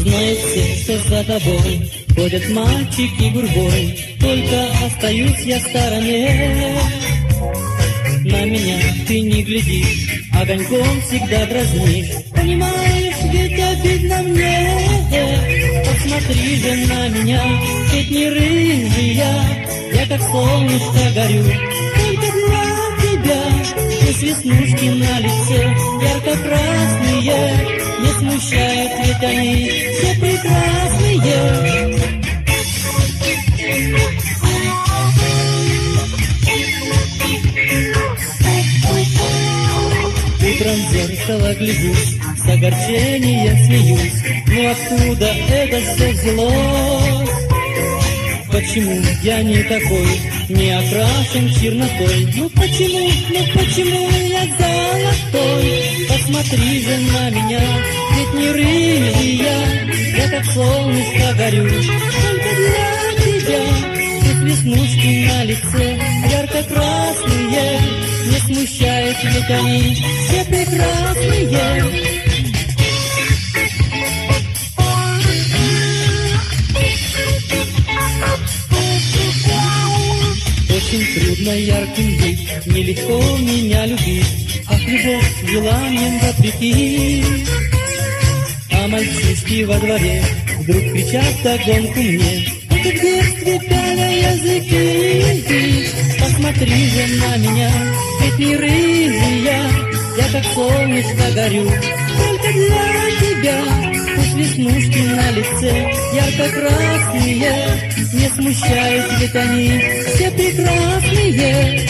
Знают все, что за тобой ходят мальчики гурьбой, только остаюсь я в стороне. На меня ты не глядишь, огоньком всегда дразнишь. Понимаешь, ведь обидно мне. Посмотри же на меня, ведь не рыжий я как солнышко горю. Только для тебя есть веснушки на лице, ярко-красные. Не смущают, ведь они все прекрасные. Утром в зеркало гляжусь, с огорчения смеюсь. Но откуда это все взялось? Почему я не такой, не окрашен чернотой? Ну почему я золотой? Посмотри же на меня, ведь не рыжий я как солнышко горю. Только для тебя есть веснушки на лице, ярко-красные. Не смущают, ведь они все прекрасные. Очень трудно ярким быть, нелегко меня любить. Ах, любовь желанием вопреки. А мальчишки во дворе вдруг кричат вдогонку мне: это в детстве пяля языки. Посмотри же на меня, ведь не рыжий я как солнышко горю. Только для тебя пусть веснушки на лице, ярко-красные. Не смущают, ведь они все прекрасные.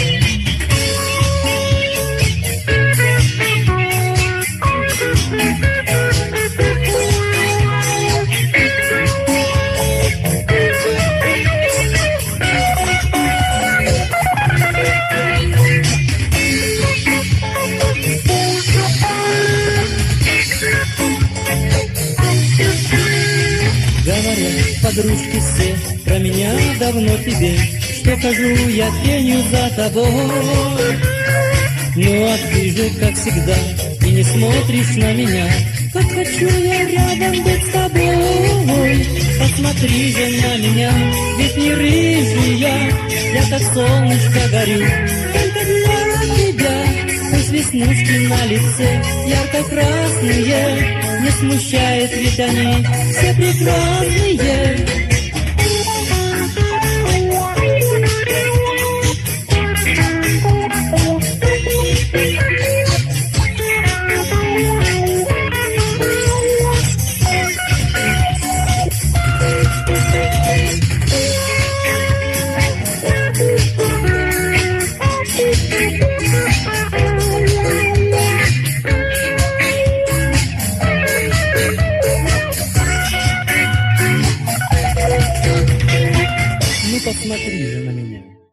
Говорят подружки все про меня давно тебе, что хожу я тенью за тобой. Ну а ты же, как всегда, и не смотришь на меня. Как хочу я рядом быть с тобой. Посмотри же на меня, ведь не рыжий я как солнышко горю. Только для тебя пусть веснушки на лице, ярко-красные. Не смущает, ведь они все прекрасные. Ну посмотри же на меня.